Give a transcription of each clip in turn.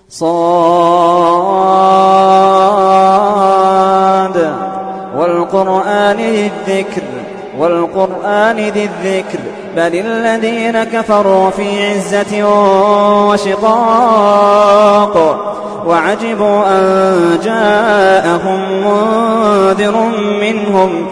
صاد والقرآن ذي الذكر بل الذين كفروا في عزة وشقاق وعجبوا أن جاءهم منذر منهم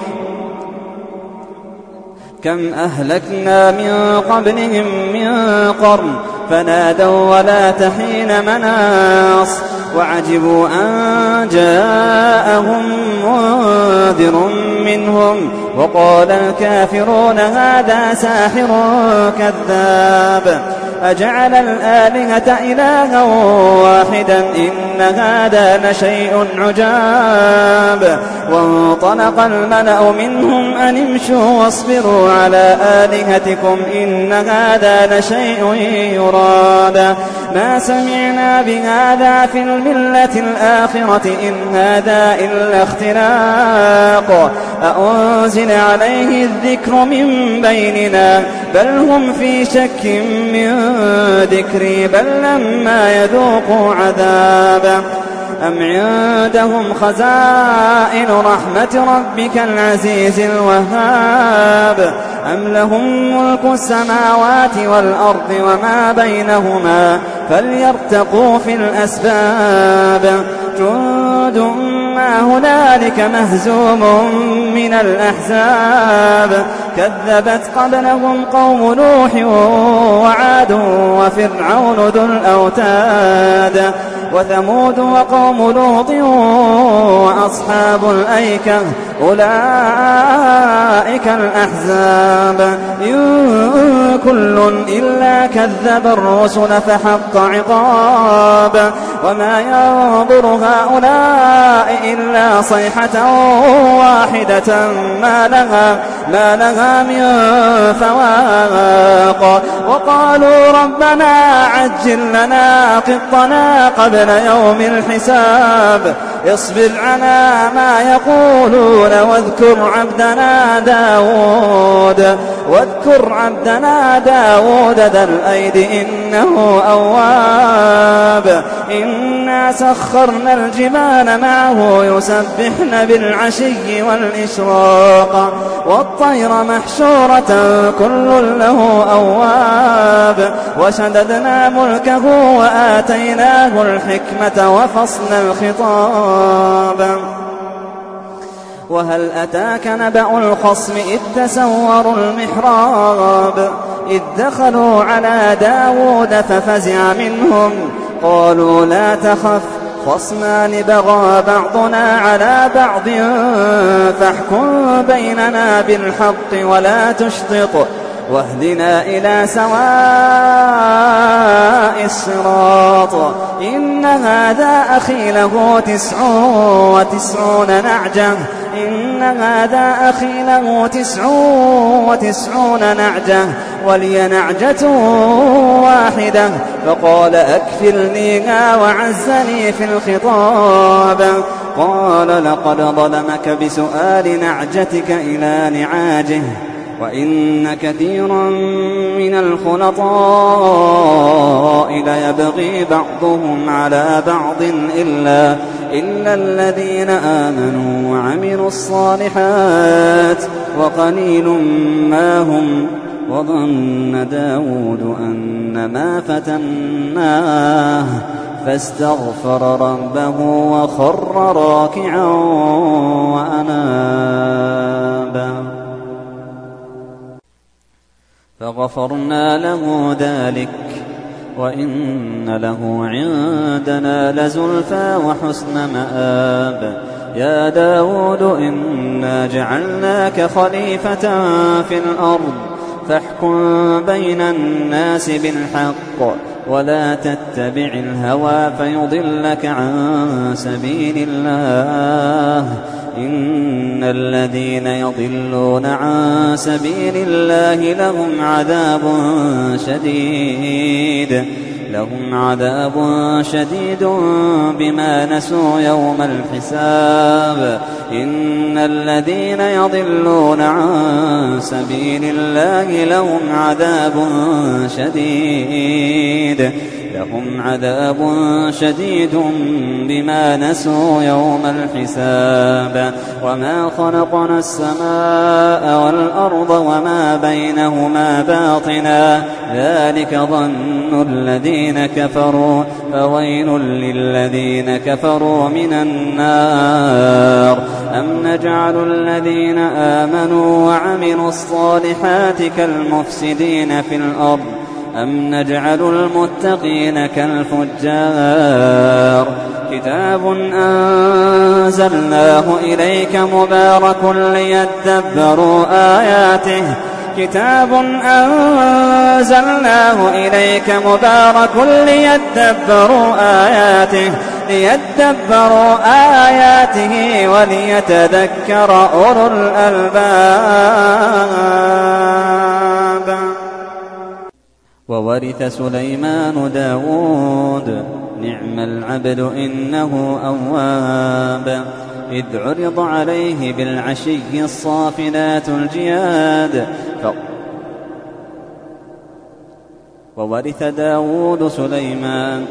كم أهلكنا من قبلهم من قرن فنادوا ولا تحين مناص وعجبوا أن جاءهم منذر منهم وقال الكافرون هذا ساحر كذاب أجعل الآلهة إلها واحدا إن هذا لشيء عجاب وانطلق الملأ منهم أن امشوا واصبروا على آلهتكم إن هذا لشيء يراد ما سمعنا بهذا في الملة الآخرة إن هذا إلا اختلاق أأنزل عليه الذكر من بيننا بل هم في شك من ذكري بل لما يذوقوا عذابا أم عندهم خزائن رحمة ربك العزيز الوهاب أم لهم ملك السماوات والأرض وما بينهما فليرتقوا في الأسباب جند ما هنالك مهزوم من الأحزاب كذبت قبلهم قوم نوح وعاد وفرعون ذو الأوتاد وثمود وقوم لوط وأصحاب الأيكة أولئك الأحزاب إن كل إلا كذب الرسل فحق عقاب وما ينظر هؤلاء إلا صيحة واحدة ما لها من فواق وقالوا ربنا عجل لنا قطنا قبل يوم الحساب اصبر على ما يقولون واذكر عبدنا داود ذا الأيد إنه أواب إنا سخرنا الجبال معه يسبحن بالعشي والإشراق والطير محشورة كل له أواب وشددنا ملكه وآتيناه الحكمة وفصل الخطاب وهل أتاك نبأ الخصم إذ تسوروا المحراب إذ دخلوا على داود ففزع منهم قالوا لا تخف خصمان بغى بعضنا على بعض فاحكم بيننا بالحق ولا تشطط واهدنا إلى سواء الصراط إن هذا أخي له 99 نعجة ولي نعجة واحدة فقال أكفلنيها وعزني في الخطاب قال لقد ظلمك بسؤال نعجتك إلى نعاجه وإن كثيرا من الخلطاء ليبغي بعضهم على بعض إلا الذين آمنوا وعملوا الصالحات وقليل ما هم وظن داود أنما فتناه فاستغفر ربه وخر راكعا وأناب فغفرنا له ذلك وإن له عندنا لزلفى وحسن مآب يا داود إنا جعلناك خليفة في الأرض فاحكم بين الناس بالحق ولا تتبع الهوى فيضلك عن سبيل الله إن الذين يضلون عن سبيل الله لهم عذاب شديد بما نسوا يوم الحساب إن الذين يضلون عن سبيل الله لهم عذاب شديد لهم عذاب شديد بما نسوا يوم الحساب وما خلقنا السماء والأرض وما بينهما باطنا ذلك ظن الذين كفروا فويل للذين كفروا من النار أم نجعل الذين آمنوا وعملوا الصالحات كالمفسدين في الأرض أم نجعل المتقين كالفجار كتاب أنزلناه إليك مبارك ليدبروا آياته وليتذكر أولو الألباب. وورث سليمان داود نعم العبد إنه أواب إذ عرض عليه بالعشي الصافنات الجياد وورث داود سليمان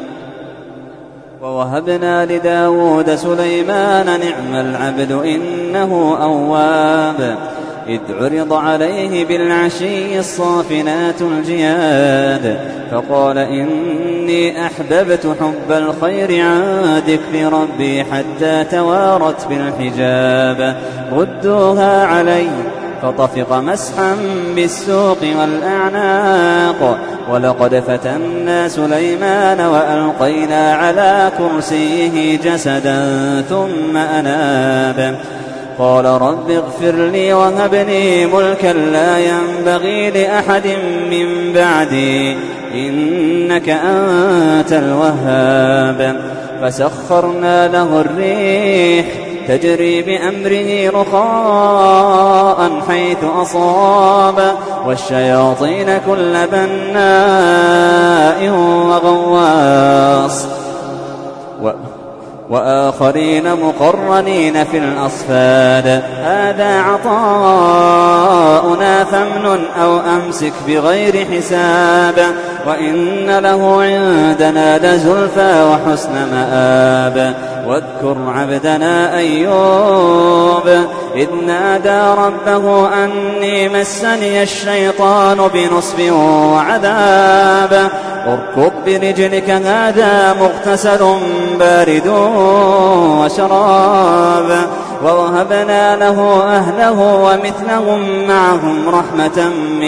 ووهبنا لداود سليمان نعم العبد إنه أواب إذ عرض عليه بالعشي الصافنات الجياد فقال إني أحببت حب الخير عن ذكر ربي حتى توارت بالحجاب ردوها علي فطفق مسحا بالسوق والأعناق ولقد فتنا سليمان وألقينا على كرسيه جسدا ثم أناب قال رب اغفر لي وهب لي ملكا لا ينبغي لأحد من بعدي إنك أنت الوهاب فسخرنا له الريح تجري بأمره رخاء حيث أصاب والشياطين كل بناء وغواص وآخرين مقرنين في الأصفاد هذا عطاؤنا فامنن أو أمسك بغير حساب وإن له عندنا لزلفى وحسن مآب واذكر عبدنا أيوب إذ نادى ربه أني مسني الشيطان بنصب وعذاب اركض برجلك هذا مغتسل بارد وشراب ووهبنا له أهله ومثلهم معهم رحمة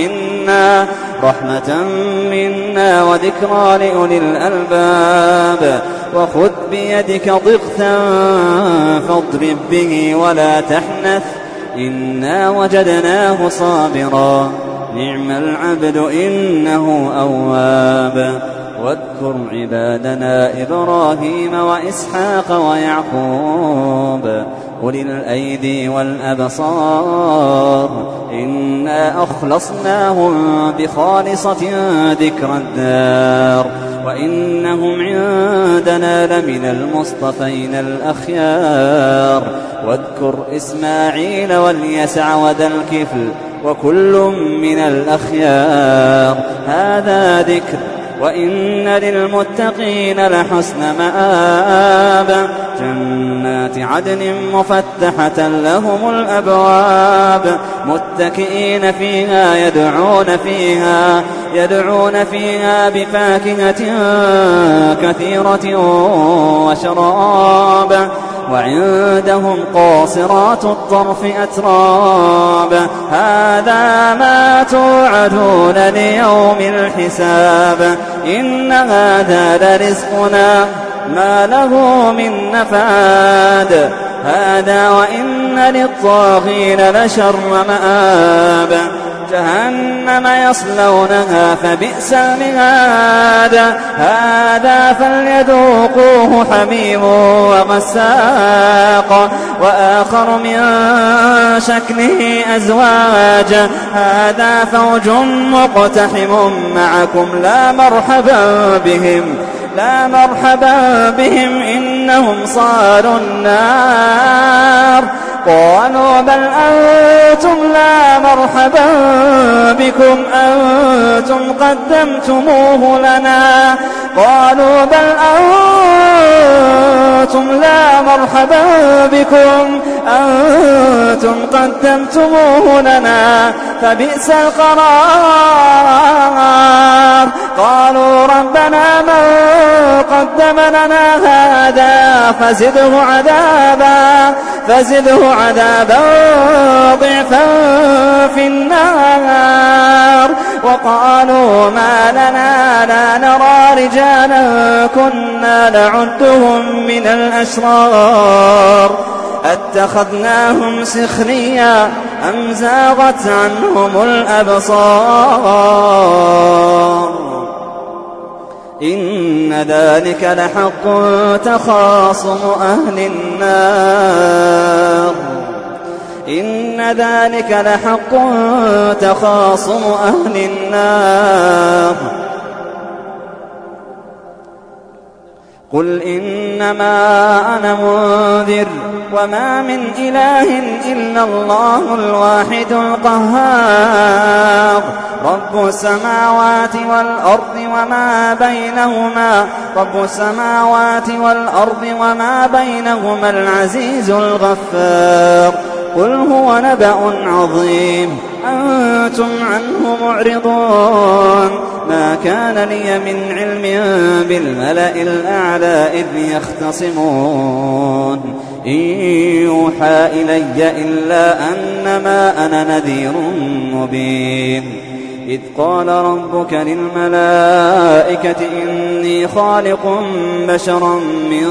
منا وذكرى لأولي الألباب وخذ بيدك ضغثا فاضرب به ولا تحنث إنا وجدناه صابرا نعم العبد إنه أواب واذكر عبادنا إبراهيم وإسحاق ويعقوب أولي الأيدي والأبصار إنا أخلصناهم بخالصة ذكر الدار وإنهم عندنا لمن المصطفين الأخيار واذكر إسماعيل واليسع وذا الكفل وكل من الأخيار هذا ذكر وإن للمتقين لحسن مآب جنات عدن مفتحة لهم الأبواب متكئين فيها يدعون فيها بفاكهة كثيرة وشراب وعندهم قاصرات الطرف أتراب هذا ما توعدون ليوم الحساب إن هذا لرزقنا ما له من نفاد هذا وإن للطاغين لشر مآب جهنم يصلونها فبئس المهاد هذا فليذوقوه حميم وغساق وآخر من شكله أزواج هذا فوج مقتحم معكم لا مرحبا بهم إنهم صالوا النار قالوا بل أنتم لا مرحبا بكم أنتم قدمتموه لنا قالوا بل أنتم لا مرحبا بكم أنتم قدمتموه لنا فبئس القرار. قالوا ربنا من قدم لنا هذا فزده عذابا ضعفا في النار. وقالوا ما لنا لا نرى رجالا كنا نعدهم من الأشرار أتخذناهم سخريا أم زاغت عنهم الأبصار إن ذلك لحق تخاصم أهل النار إن ذلك لحق تخاصم أهل النار. قل إنما أنا منذر وما من إله إلا الله الواحد القهار رب السماوات والأرض وما بينهما العزيز الغفار. قل هو نبأ عظيم أنتم عنه معرضون. ما كان لي من علم بالملأ الأعلى إذ يختصمون إن يوحى إلي إلا أنما أنا نذير مبين. إذ قال ربك للملائكة إني خالق بشرا من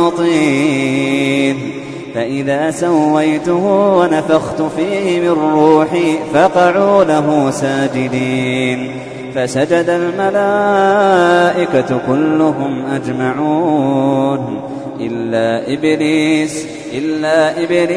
طين فإذا سويته ونفخت فيه من روحي فقعوا له ساجدين فسجد الملائكة كلهم أجمعون إلا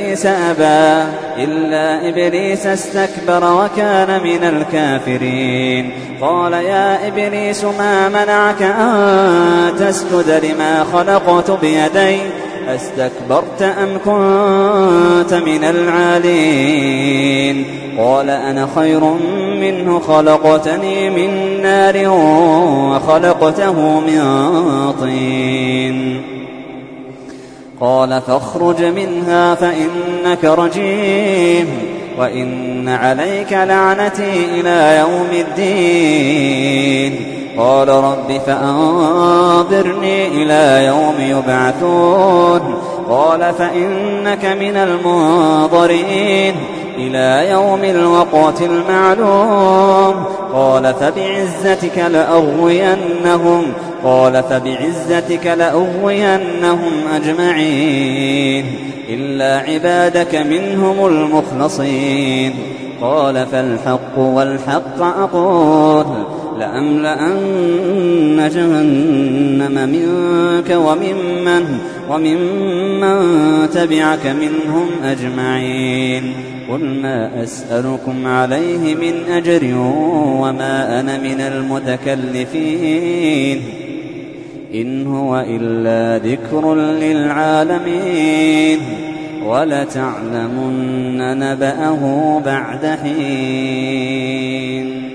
إبليس استكبر وكان من الكافرين. قال يا إبليس ما منعك أن تسجد لما خلقت بيدي أستكبرت أم كنت من العالين؟ قال أنا خير منه خلقتني من نار وخلقته من طين. قال فاخرج منها فإنك رجيم وإن عليك لعنتي إلى يوم الدين. قال رب فأنظرني إلى يوم يبعثون. قال فإنك من المنظرين إلى يوم الوقت المعلوم. قال فبعزتك لأغوينهم أجمعين إلا عبادك منهم المخلصين. قال فالحق والحق أقول لأملأن جهنم منك وممن تبعك منهم أجمعين. قل ما أسألكم عليه من أجر وما أنا من المتكلفين إن هو إلا ذكر للعالمين ولتعلمن نبأه بعد حين.